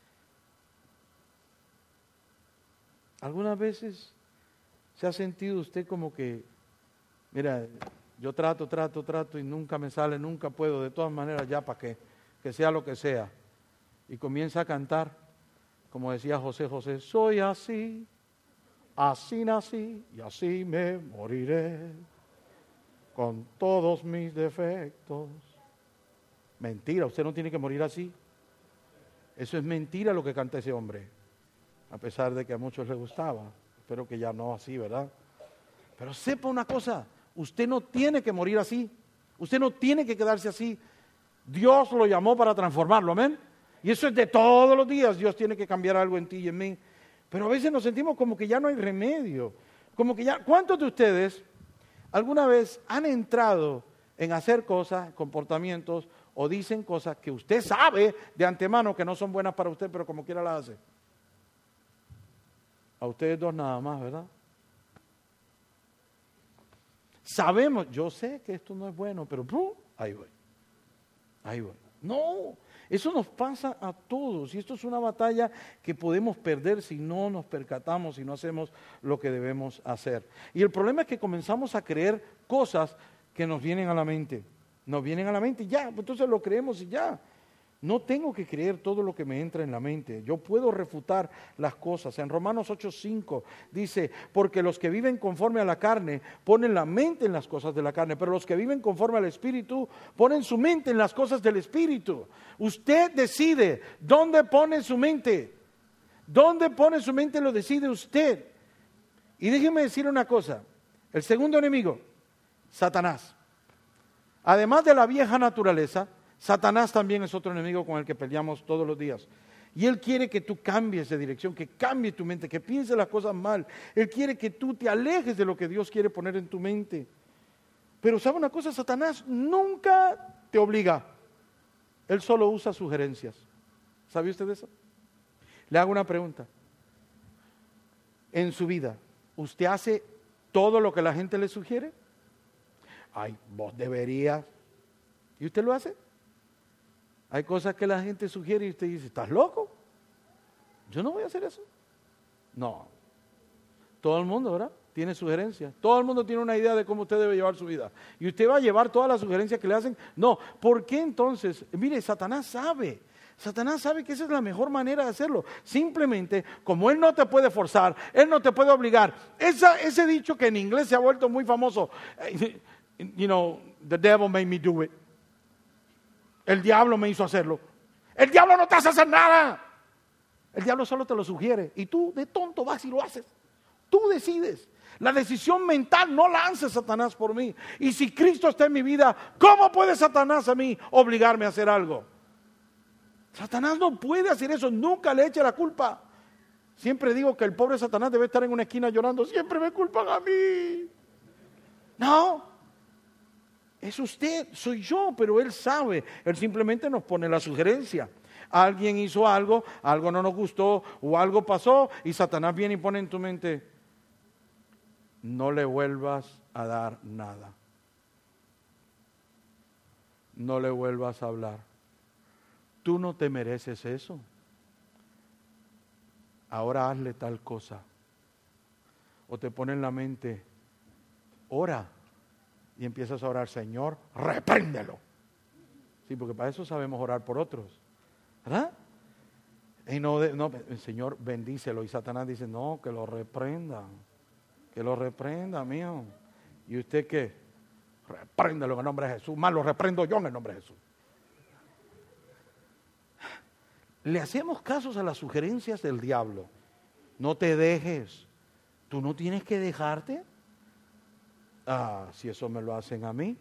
Algunas veces se ha sentido usted como que, mira, yo trato, trato, trato y nunca me sale, nunca puedo. De todas maneras, ya para qué, que sea lo que sea. Y comienza a cantar, como decía José José, soy así, así nací y así me moriré, con todos mis defectos. Mentira, usted no tiene que morir así. Eso es mentira lo que canta ese hombre, a pesar de que a muchos les gustaba. Espero que ya no así, ¿verdad? Pero sepa una cosa, usted no tiene que morir así, usted no tiene que quedarse así. Dios lo llamó para transformarlo, amén. Y eso es de todos los días, Dios tiene que cambiar algo en ti y en mí. Pero a veces nos sentimos como que ya no hay remedio. Como que ya, ¿cuántos de ustedes alguna vez han entrado en hacer cosas, comportamientos, o dicen cosas que usted sabe de antemano que no son buenas para usted, pero como quiera las hace? A ustedes dos nada más, ¿verdad? Sabemos, yo sé que esto no es bueno, pero ¡pum! Ahí voy. Ahí voy. No. Eso nos pasa a todos y esto es una batalla que podemos perder si no nos percatamos, si no hacemos lo que debemos hacer. Y el problema es que comenzamos a creer cosas que nos vienen a la mente. Nos vienen a la mente y ya, entonces lo creemos y ya. No tengo que creer todo lo que me entra en la mente. Yo puedo refutar las cosas. En Romanos ocho cinco dice, porque los que viven conforme a la carne ponen la mente en las cosas de la carne, pero los que viven conforme al Espíritu ponen su mente en las cosas del Espíritu. Usted decide dónde pone su mente. Dónde pone su mente lo decide usted. Y déjeme decir una cosa. El segundo enemigo, Satanás. Además de la vieja naturaleza, Satanás también es otro enemigo con el que peleamos todos los días. Y él quiere que tú cambies de dirección, que cambies tu mente, que pienses las cosas mal. Él quiere que tú te alejes de lo que Dios quiere poner en tu mente. Pero ¿sabe una cosa? Satanás nunca te obliga. Él solo usa sugerencias. ¿Sabe usted eso? Le hago una pregunta. En su vida, ¿usted hace todo lo que la gente le sugiere? Ay, vos deberías. ¿Y usted lo hace? Hay cosas que la gente sugiere y usted dice, ¿estás loco? Yo no voy a hacer eso. No. Todo el mundo, ¿verdad? Tiene sugerencias. Todo el mundo tiene una idea de cómo usted debe llevar su vida. ¿Y usted va a llevar todas las sugerencias que le hacen? No. ¿Por qué entonces? Mire, Satanás sabe. Satanás sabe que esa es la mejor manera de hacerlo. Simplemente, como él no te puede forzar, él no te puede obligar. Esa, ese dicho que en inglés se ha vuelto muy famoso. You know, the devil made me do it. El diablo me hizo hacerlo. El diablo no te hace hacer nada. El diablo solo te lo sugiere. Y tú de tonto vas y lo haces. Tú decides. La decisión mental no la hace Satanás por mí. Y si Cristo está en mi vida, ¿cómo puede Satanás a mí obligarme a hacer algo? Satanás no puede hacer eso. Nunca le eche la culpa. Siempre digo que el pobre Satanás debe estar en una esquina llorando, siempre me culpan a mí. No, es usted, soy yo, pero él sabe, él simplemente nos pone la sugerencia. Alguien hizo algo, algo no nos gustó o algo pasó y Satanás viene y pone en tu mente, no le vuelvas a dar nada. No le vuelvas a hablar. Tú no te mereces eso. Ahora hazle tal cosa. O te pone en la mente, ora. Y empiezas a orar, Señor, repréndelo. Sí, porque para eso sabemos orar por otros. ¿Verdad? Y no, no, el Señor bendícelo. Y Satanás dice, no, que lo reprendan. Que lo reprenda, mío. ¿Y usted qué? Repréndelo en el nombre de Jesús. Más lo reprendo yo en el nombre de Jesús. Le hacemos casos a las sugerencias del diablo. No te dejes. ¿Tú no tienes que dejarte? Ah, si eso me lo hacen a mí.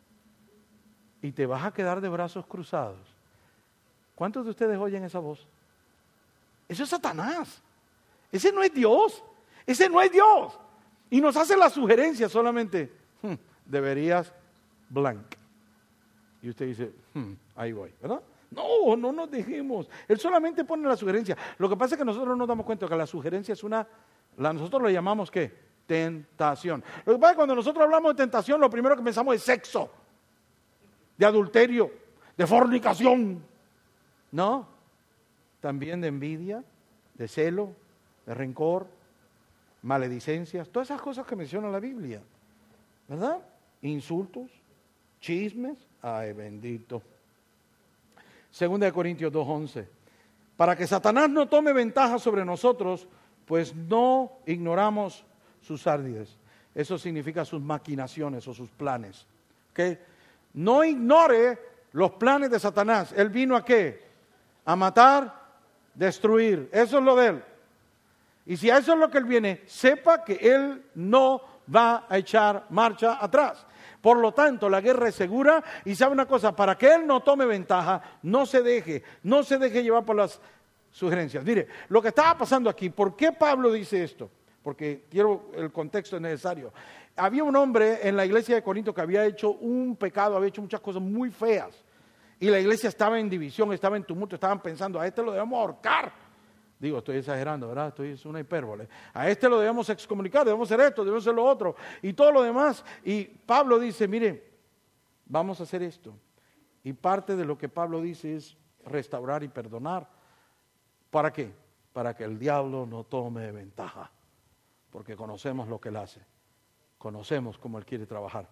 Y te vas a quedar de brazos cruzados. ¿Cuántos de ustedes oyen esa voz? Eso es Satanás. Ese no es Dios. Ese no es Dios. Y nos hace la sugerencia solamente, hmm, deberías blank. Y usted dice, hmm, ahí voy, ¿verdad? No, no nos dejemos. Él solamente pone la sugerencia. Lo que pasa es que nosotros no nos damos cuenta que la sugerencia es una, la, nosotros lo llamamos ¿qué? Tentación. Lo que pasa es que cuando nosotros hablamos de tentación, lo primero que pensamos es sexo, de adulterio, de fornicación. No, también de envidia, de celo, de rencor, maledicencias, todas esas cosas que menciona la Biblia, ¿verdad? Insultos, chismes, ay bendito. Segunda de Corintios dos once. Para que Satanás no tome ventaja sobre nosotros, pues no ignoramos sus árdides. Eso significa sus maquinaciones o sus planes. ¿Okay? No ignore los planes de Satanás. Él vino a ¿qué? A matar, destruir. Eso es lo de él. Y si a eso es lo que él viene, sepa que él no va a echar marcha atrás. Por lo tanto, la guerra es segura y sabe una cosa, para que él no tome ventaja, no se deje, no se deje llevar por las sugerencias. Mire, lo que estaba pasando aquí, ¿por qué Pablo dice esto? Porque quiero, el contexto es necesario. Había un hombre en la iglesia de Corinto que había hecho un pecado, había hecho muchas cosas muy feas. Y la iglesia estaba en división, estaba en tumulto, estaban pensando, a este lo debemos ahorcar. Digo, estoy exagerando, ¿verdad? Estoy, es una hipérbole. A este lo debemos excomunicar, debemos hacer esto, debemos hacer lo otro, y todo lo demás. Y Pablo dice, mire, vamos a hacer esto. Y parte de lo que Pablo dice es restaurar y perdonar. ¿Para qué? Para que el diablo no tome ventaja. Porque conocemos lo que él hace. Conocemos cómo él quiere trabajar.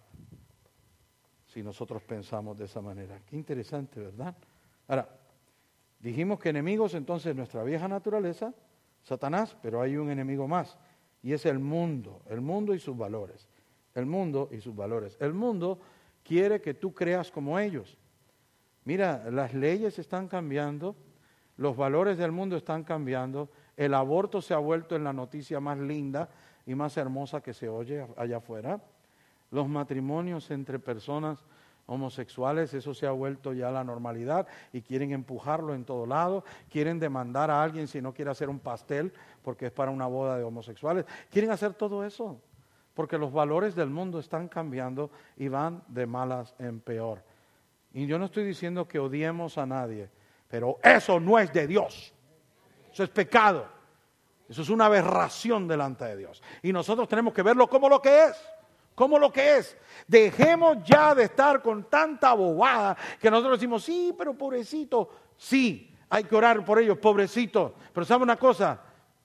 Si nosotros pensamos de esa manera. Qué interesante, ¿verdad? Ahora, dijimos que enemigos, entonces, nuestra vieja naturaleza, Satanás, pero hay un enemigo más, y es el mundo, el mundo y sus valores. El mundo y sus valores. El mundo quiere que tú creas como ellos. Mira, las leyes están cambiando, los valores del mundo están cambiando, el aborto se ha vuelto en la noticia más linda y más hermosa que se oye allá afuera. Los matrimonios entre personas homosexuales, eso se ha vuelto ya la normalidad y quieren empujarlo en todo lado, quieren demandar a alguien si no quiere hacer un pastel porque es para una boda de homosexuales, quieren hacer todo eso porque los valores del mundo están cambiando y van de malas en peor. Y yo no estoy diciendo que odiemos a nadie, pero eso no es de Dios, eso es pecado, eso es una aberración delante de Dios y nosotros tenemos que verlo como lo que es. Como lo que es. Dejemos ya de estar con tanta bobada que nosotros decimos, sí, pero pobrecito. Sí, hay que orar por ellos, pobrecito. Pero ¿sabe una cosa?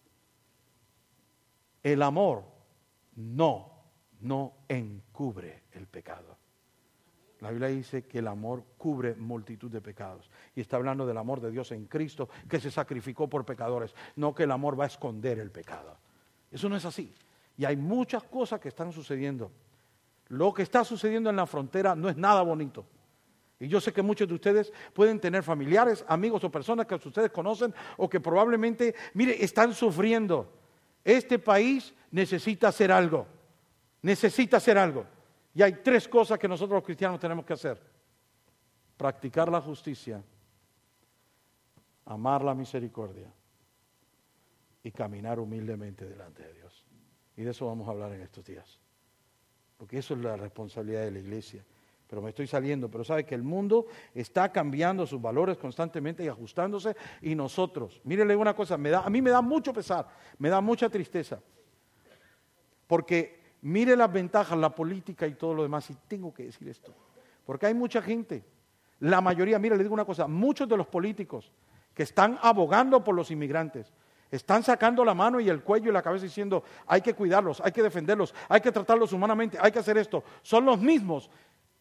El amor no, no encubre el pecado. La Biblia dice que el amor cubre multitud de pecados. Y está hablando del amor de Dios en Cristo que se sacrificó por pecadores. No que el amor va a esconder el pecado. Eso no es así. Y hay muchas cosas que están sucediendo. Lo que está sucediendo en la frontera no es nada bonito. Y yo sé que muchos de ustedes pueden tener familiares, amigos o personas que ustedes conocen o que probablemente, mire, están sufriendo. Este país necesita hacer algo. Necesita hacer algo. Y hay tres cosas que nosotros los cristianos tenemos que hacer. Practicar la justicia, amar la misericordia y caminar humildemente delante de Dios. Y de eso vamos a hablar en estos días. Porque eso es la responsabilidad de la iglesia. Pero me estoy saliendo, pero sabe que el mundo está cambiando sus valores constantemente y ajustándose, y nosotros, mírele una cosa, me da, a mí me da mucho pesar, me da mucha tristeza, porque mire las ventajas, la política y todo lo demás, y tengo que decir esto, porque hay mucha gente, la mayoría, mire, le digo una cosa, muchos de los políticos que están abogando por los inmigrantes, están sacando la mano y el cuello y la cabeza diciendo, hay que cuidarlos, hay que defenderlos, hay que tratarlos humanamente, hay que hacer esto, son los mismos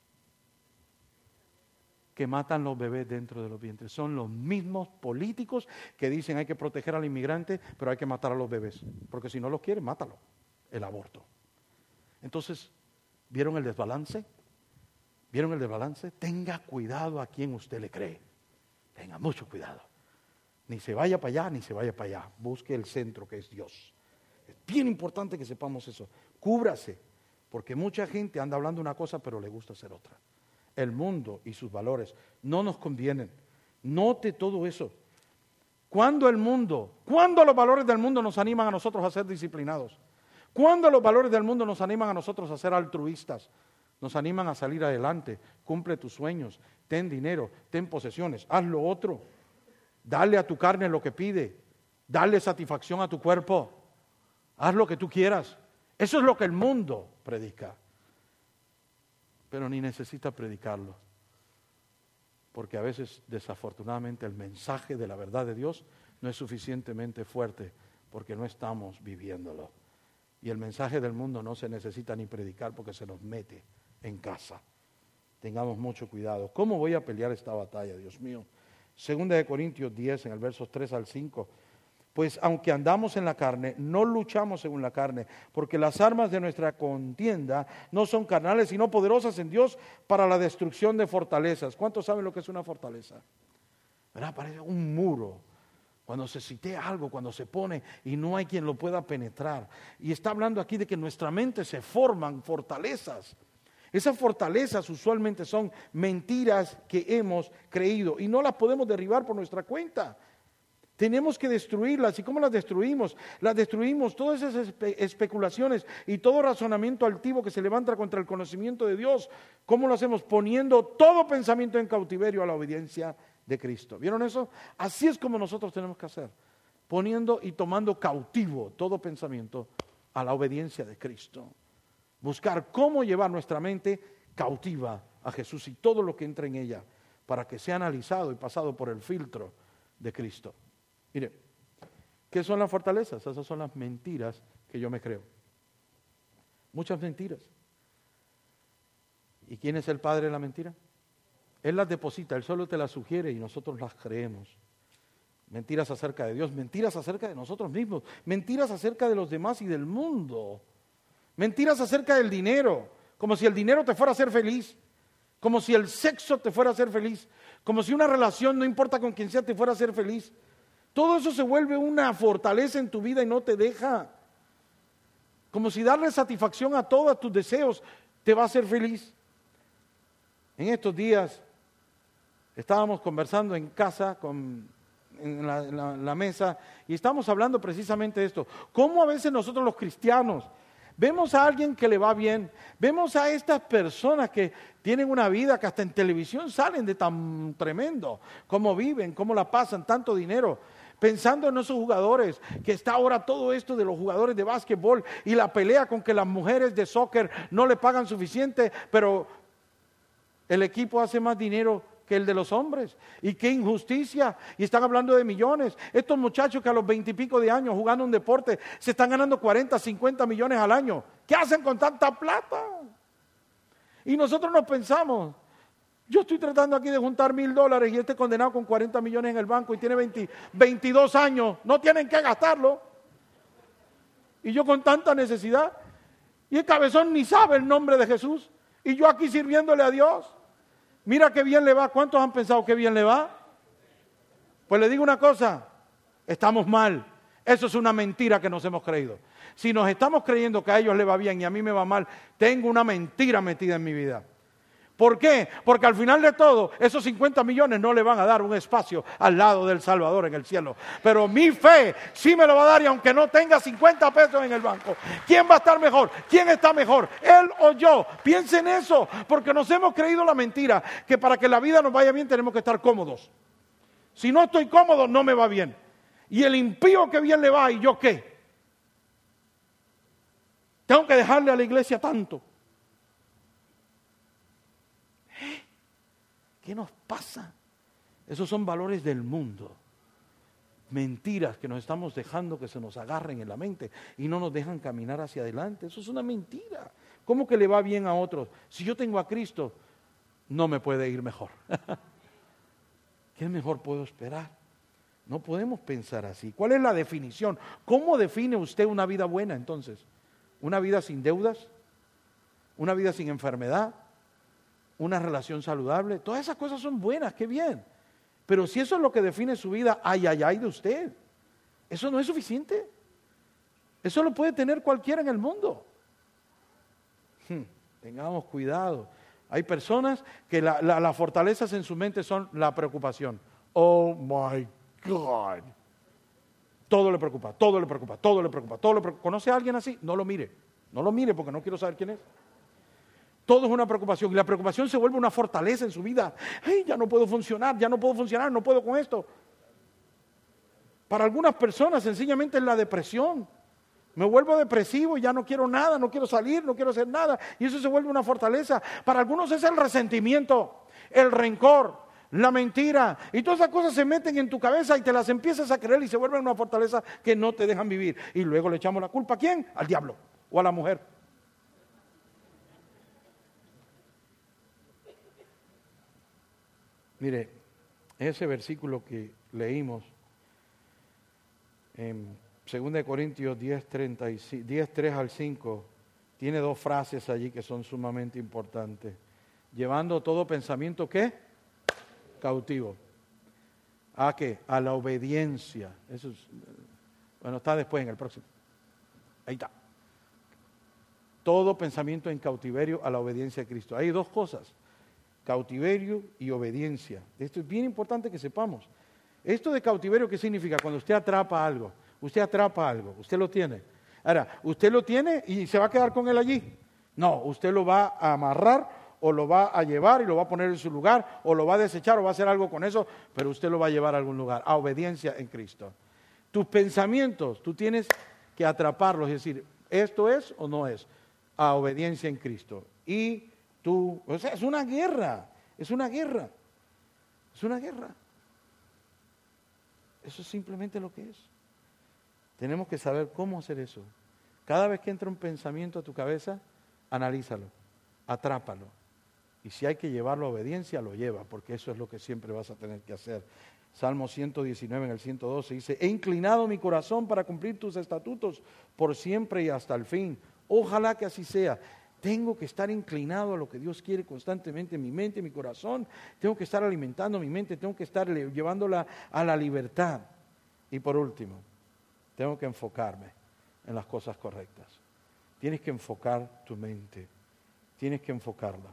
que matan los bebés dentro de los vientres. Son los mismos políticos que dicen hay que proteger al inmigrante, pero hay que matar a los bebés, porque si no los quieren, mátalo, el aborto. Entonces, ¿vieron el desbalance? ¿Vieron el desbalance? Tenga cuidado a quien usted le cree. Tenga mucho cuidado. Ni se vaya para allá, ni se vaya para allá. Busque el centro, que es Dios. Es bien importante que sepamos eso. Cúbrase, porque mucha gente anda hablando una cosa, pero le gusta hacer otra. El mundo y sus valores no nos convienen. Note todo eso. ¿Cuándo el mundo, cuándo los valores del mundo nos animan a nosotros a ser disciplinados? ¿Cuándo los valores del mundo nos animan a nosotros a ser altruistas? Nos animan a salir adelante. Cumple tus sueños, ten dinero, ten posesiones, haz lo otro. Dale a tu carne lo que pide. Dale satisfacción a tu cuerpo. Haz lo que tú quieras. Eso es lo que el mundo predica. Pero ni necesita predicarlo, porque a veces desafortunadamente el mensaje de la verdad de Dios no es suficientemente fuerte porque no estamos viviéndolo. Y el mensaje del mundo no se necesita ni predicar porque se nos mete en casa. Tengamos mucho cuidado. ¿Cómo voy a pelear esta batalla, Dios mío? Segunda de Corintios diez, en el versos tres al cinco. Pues aunque andamos en la carne, no luchamos según la carne, porque las armas de nuestra contienda no son carnales, sino poderosas en Dios para la destrucción de fortalezas. ¿Cuántos saben lo que es una fortaleza? ¿Verdad? Parece un muro. Cuando se sitea algo, cuando se pone y no hay quien lo pueda penetrar. Y está hablando aquí de que en nuestra mente se forman fortalezas. Esas fortalezas usualmente son mentiras que hemos creído y no las podemos derribar por nuestra cuenta. Tenemos que destruirlas. ¿Y cómo las destruimos? Las destruimos, todas esas espe- especulaciones y todo razonamiento altivo que se levanta contra el conocimiento de Dios. ¿Cómo lo hacemos? Poniendo todo pensamiento en cautiverio a la obediencia de Cristo. ¿Vieron eso? Así es como nosotros tenemos que hacer. Poniendo y tomando cautivo todo pensamiento a la obediencia de Cristo. Buscar cómo llevar nuestra mente cautiva a Jesús y todo lo que entra en ella para que sea analizado y pasado por el filtro de Cristo. Mire, ¿qué son las fortalezas? Esas son las mentiras que yo me creo. Muchas mentiras. ¿Y quién es el padre de la mentira? Él las deposita, Él solo te las sugiere y nosotros las creemos. Mentiras acerca de Dios, mentiras acerca de nosotros mismos, mentiras acerca de los demás y del mundo. Mentiras acerca del dinero, como si el dinero te fuera a hacer feliz. Como si el sexo te fuera a hacer feliz. Como si una relación, no importa con quién sea, te fuera a hacer feliz. Todo eso se vuelve una fortaleza en tu vida y no te deja. Como si darle satisfacción a todos tus deseos te va a hacer feliz. En estos días estábamos conversando en casa, con, en, la, en la, la mesa, y estábamos hablando precisamente de esto. Cómo a veces nosotros los cristianos vemos a alguien que le va bien, vemos a estas personas que tienen una vida que hasta en televisión salen de tan tremendo, cómo viven, cómo la pasan, tanto dinero. Pensando en esos jugadores, que está ahora todo esto de los jugadores de básquetbol y la pelea con que las mujeres de soccer no le pagan suficiente, pero el equipo hace más dinero que el de los hombres. Y qué injusticia. Y están hablando de millones. Estos muchachos que a los veintipico de años jugando un deporte se están ganando cuarenta, cincuenta millones al año. ¿Qué hacen con tanta plata? Y nosotros nos pensamos, yo estoy tratando aquí de juntar mil dólares y este condenado con cuarenta millones en el banco y tiene veinte, veintidós años, no tienen que gastarlo. Y yo con tanta necesidad. Y el cabezón ni sabe el nombre de Jesús. Y yo aquí sirviéndole a Dios. Mira qué bien le va. ¿Cuántos han pensado qué bien le va? Pues le digo una cosa, estamos mal. Eso es una mentira que nos hemos creído. Si nos estamos creyendo que a ellos le va bien y a mí me va mal, tengo una mentira metida en mi vida. ¿Por qué? Porque al final de todo, esos cincuenta millones no le van a dar un espacio al lado del Salvador en el cielo. Pero mi fe sí me lo va a dar, y aunque no tenga cincuenta pesos en el banco, ¿quién va a estar mejor? ¿Quién está mejor? ¿Él o yo? Piensen en eso, porque nos hemos creído la mentira, que para que la vida nos vaya bien tenemos que estar cómodos. Si no estoy cómodo, no me va bien. Y el impío que bien le va, ¿y yo qué? Tengo que dejarle a la iglesia tanto. ¿Qué nos pasa? Esos son valores del mundo. Mentiras que nos estamos dejando que se nos agarren en la mente y no nos dejan caminar hacia adelante. Eso es una mentira. ¿Cómo que le va bien a otros? Si yo tengo a Cristo, no me puede ir mejor. ¿Qué mejor puedo esperar? No podemos pensar así. ¿Cuál es la definición? ¿Cómo define usted una vida buena entonces? ¿Una vida sin deudas? ¿Una vida sin enfermedad? ¿Una relación saludable? Todas esas cosas son buenas, qué bien. Pero si eso es lo que define su vida, ay, ay, ay de usted. Eso no es suficiente. Eso lo puede tener cualquiera en el mundo. Hmm, tengamos cuidado. Hay personas que la, la, las fortalezas en su mente son la preocupación. Oh my God. Todo le preocupa, todo le preocupa, todo le preocupa, todo le preocupa. ¿Conoce a alguien así? No lo mire. No lo mire porque no quiero saber quién es. Todo es una preocupación, y la preocupación se vuelve una fortaleza en su vida. Ay, ya no puedo funcionar, ya no puedo funcionar, no puedo con esto. Para algunas personas sencillamente es la depresión. Me vuelvo depresivo y ya no quiero nada, no quiero salir, no quiero hacer nada. Y eso se vuelve una fortaleza. Para algunos es el resentimiento, el rencor, la mentira. Y todas esas cosas se meten en tu cabeza y te las empiezas a creer y se vuelven una fortaleza que no te dejan vivir. Y luego le echamos la culpa ¿a quién? Al diablo o a la mujer. Mire, ese versículo que leímos en segunda de Corintios diez, tres al cinco, tiene dos frases allí que son sumamente importantes. Llevando todo pensamiento, ¿qué? Cautivo. ¿A qué? A la obediencia. Eso es, bueno, está después en el próximo. Ahí está. Todo pensamiento en cautiverio a la obediencia de Cristo. Hay dos cosas. Cautiverio y obediencia. Esto es bien importante que sepamos. Esto de cautiverio, ¿qué significa? Cuando usted atrapa algo, usted atrapa algo, usted lo tiene. Ahora, usted lo tiene y se va a quedar con él allí. No, usted lo va a amarrar o lo va a llevar y lo va a poner en su lugar o lo va a desechar o va a hacer algo con eso, pero usted lo va a llevar a algún lugar, a obediencia en Cristo. Tus pensamientos, tú tienes que atraparlos y decir, ¿esto es o no es? A obediencia en Cristo. Y tú, o sea, es una guerra, es una guerra, es una guerra. Eso es simplemente lo que es. Tenemos que saber cómo hacer eso. Cada vez que entra un pensamiento a tu cabeza, analízalo, atrápalo. Y si hay que llevarlo a obediencia, lo lleva, porque eso es lo que siempre vas a tener que hacer. Salmo ciento diecinueve en el ciento doce dice, he inclinado mi corazón para cumplir tus estatutos por siempre y hasta el fin. Ojalá que así sea. Tengo que estar inclinado a lo que Dios quiere constantemente en mi mente, en mi corazón. Tengo que estar alimentando mi mente, tengo que estar llevándola a la libertad. Y por último, tengo que enfocarme en las cosas correctas. Tienes que enfocar tu mente, tienes que enfocarla.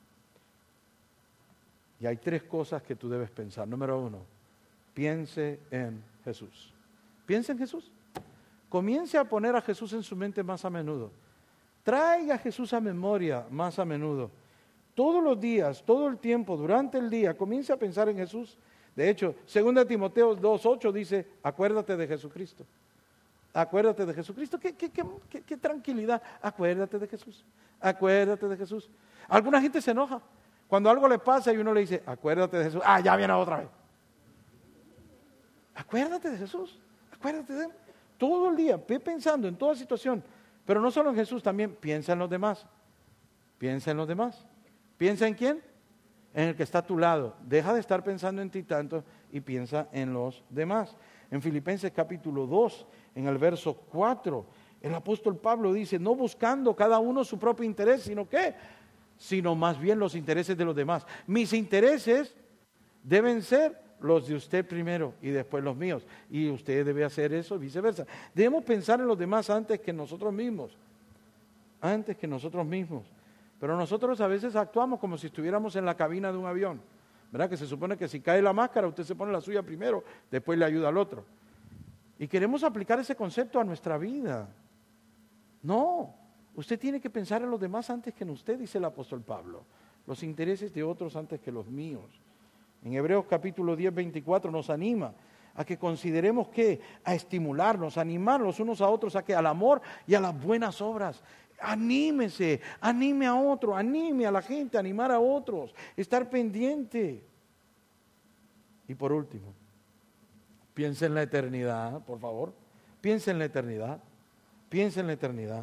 Y hay tres cosas que tú debes pensar. Número uno, piense en Jesús. Piense en Jesús. Comience a poner a Jesús en su mente más a menudo. Traiga a Jesús a memoria más a menudo. Todos los días, todo el tiempo, durante el día, comience a pensar en Jesús. De hecho, segunda Timoteo dos ocho dice, acuérdate de Jesucristo. Acuérdate de Jesucristo. ¿Qué, qué, qué, qué, qué tranquilidad. Acuérdate de Jesús. Acuérdate de Jesús. Alguna gente se enoja cuando algo le pasa y uno le dice, acuérdate de Jesús. Ah, ya viene otra vez. Acuérdate de Jesús. Acuérdate de Él. Todo el día, ve pensando en toda situación. Pero no solo en Jesús, también piensa en los demás. Piensa en los demás. ¿Piensa en quién? En el que está a tu lado. Deja de estar pensando en ti tanto y piensa en los demás. En Filipenses capítulo dos, en el verso cuatro, el apóstol Pablo dice, no buscando cada uno su propio interés, sino ¿qué? Sino más bien los intereses de los demás. Mis intereses deben ser los de usted primero y después los míos. Y usted debe hacer eso y viceversa. Debemos pensar en los demás antes que nosotros mismos. Antes que nosotros mismos. Pero nosotros a veces actuamos como si estuviéramos en la cabina de un avión, ¿verdad? Que se supone que si cae la máscara, usted se pone la suya primero, después le ayuda al otro. Y queremos aplicar ese concepto a nuestra vida. No, usted tiene que pensar en los demás antes que en usted, dice el apóstol Pablo. Los intereses de otros antes que los míos. En Hebreos capítulo diez, veinticuatro nos anima a que consideremos que a estimularnos, a animar los unos a otros a que al amor y a las buenas obras. Anímese, anime a otro, anime a la gente, animar a otros, estar pendiente. Y por último, piense en la eternidad, por favor. Piense en la eternidad. Piense en la eternidad.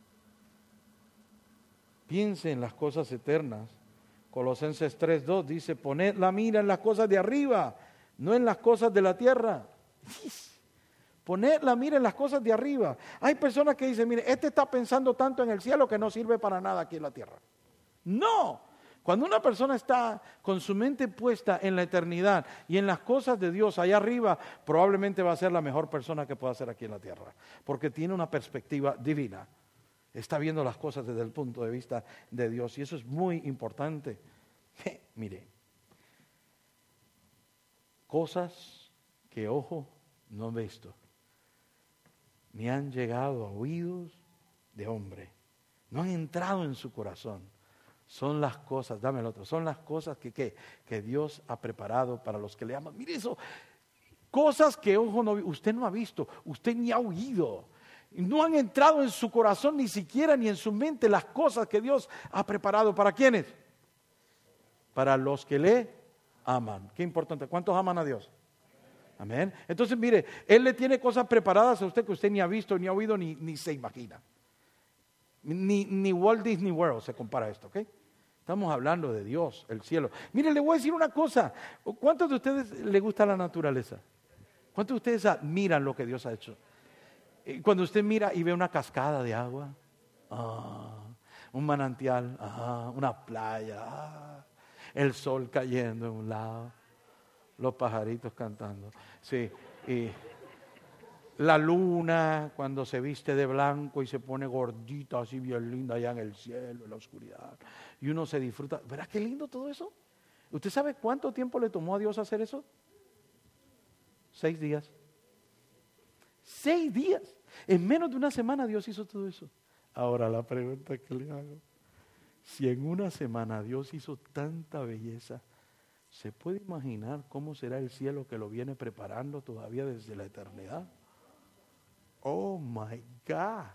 Piense en las cosas eternas. Colosenses tres, dos dice, poned la mira en las cosas de arriba, no en las cosas de la tierra. Poned la mira en las cosas de arriba. Hay personas que dicen, mire, este está pensando tanto en el cielo que no sirve para nada aquí en la tierra. No. Cuando una persona está con su mente puesta en la eternidad y en las cosas de Dios allá arriba, probablemente va a ser la mejor persona que pueda ser aquí en la tierra, porque tiene una perspectiva divina. Está viendo las cosas desde el punto de vista de Dios y eso es muy importante. Mire, cosas que ojo no ha visto, ni han llegado a oídos de hombre, no han entrado en su corazón. Son las cosas, dame el otro, son las cosas que, que, que Dios ha preparado para los que le aman. Mire eso, cosas que ojo no, usted no ha visto, usted ni ha oído. No han entrado en su corazón ni siquiera ni en su mente las cosas que Dios ha preparado. ¿Para quiénes? Para los que le aman. Qué importante. ¿Cuántos aman a Dios? Amén. Entonces mire, Él le tiene cosas preparadas a usted que usted ni ha visto, ni ha oído, ni, ni se imagina. Ni, ni Walt Disney World se compara a esto, ¿ok? Estamos hablando de Dios, el cielo. Mire, le voy a decir una cosa. ¿Cuántos de ustedes les gusta la naturaleza? ¿Cuántos de ustedes admiran lo que Dios ha hecho? Cuando usted mira y ve una cascada de agua, ah, un manantial, ah, una playa, ah, el sol cayendo en un lado, los pajaritos cantando, sí, y la luna cuando se viste de blanco y se pone gordita así bien linda allá en el cielo, en la oscuridad, y uno se disfruta. ¿Verdad qué lindo todo eso? ¿Usted sabe cuánto tiempo le tomó a Dios hacer eso? Seis días. Seis días. En menos de una semana Dios hizo todo eso. Ahora la pregunta que le hago, si en una semana Dios hizo tanta belleza, ¿se puede imaginar cómo será el cielo que lo viene preparando todavía desde la eternidad? Oh my God.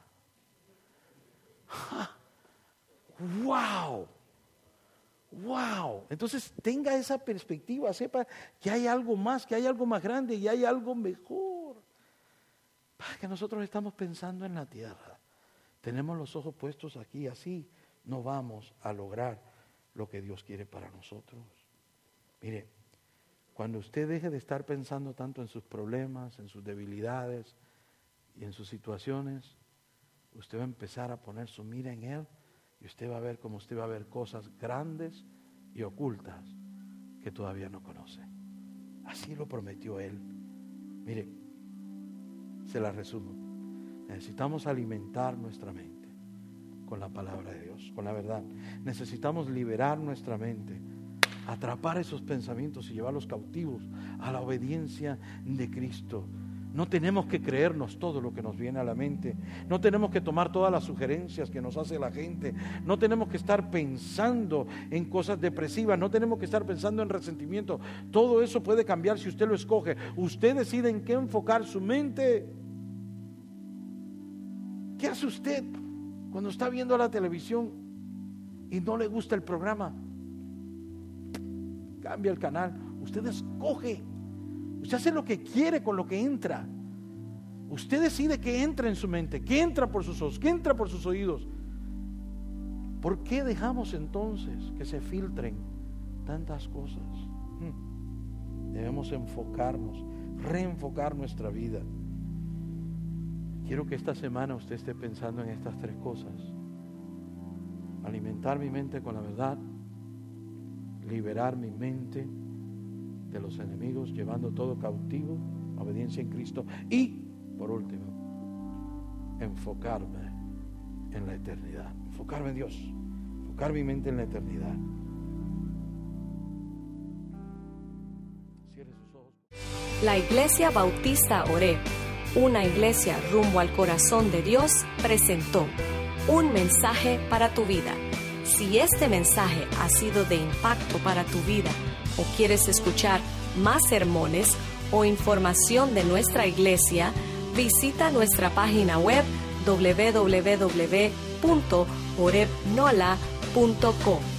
Wow. Wow. Entonces tenga esa perspectiva, sepa que hay algo más, que hay algo más grande y hay algo mejor. Para que nosotros estamos pensando en la tierra. Tenemos los ojos puestos aquí, así no vamos a lograr lo que Dios quiere para nosotros. Mire, cuando usted deje de estar pensando tanto en sus problemas, en sus debilidades y en sus situaciones, usted va a empezar a poner su mira en Él y usted va a ver como usted va a ver cosas grandes y ocultas que todavía no conoce. Así lo prometió Él. Mire, se la resumo. Necesitamos alimentar nuestra mente con la palabra de Dios, con la verdad. Necesitamos liberar nuestra mente, atrapar esos pensamientos y llevarlos cautivos a la obediencia de Cristo. No tenemos que creernos todo lo que nos viene a la mente. No tenemos que tomar todas las sugerencias que nos hace la gente. No tenemos que estar pensando en cosas depresivas. No tenemos que estar pensando en resentimiento. Todo eso puede cambiar si usted lo escoge. Usted decide en qué enfocar su mente. ¿Qué hace usted cuando está viendo la televisión y no le gusta el programa? Cambia el canal. Usted escoge. Usted hace lo que quiere con lo que entra. Usted decide qué entra en su mente, qué entra por sus ojos, qué entra por sus oídos. ¿Por qué dejamos entonces que se filtren tantas cosas? Debemos enfocarnos, reenfocar nuestra vida. Quiero que esta semana usted esté pensando en estas tres cosas. Alimentar mi mente con la verdad, liberar mi mente de los enemigos, llevando todo cautivo a obediencia en Cristo. Y, por último, enfocarme en la eternidad. Enfocarme en Dios. enfocar mi mente en la eternidad. Cierre sus ojos. La Iglesia Bautista Oreb, una iglesia rumbo al corazón de Dios, presentó un mensaje para tu vida. Si este mensaje ha sido de impacto para tu vida o quieres escuchar más sermones o información de nuestra iglesia, visita nuestra página web doble u doble u doble u punto oreb nola punto com.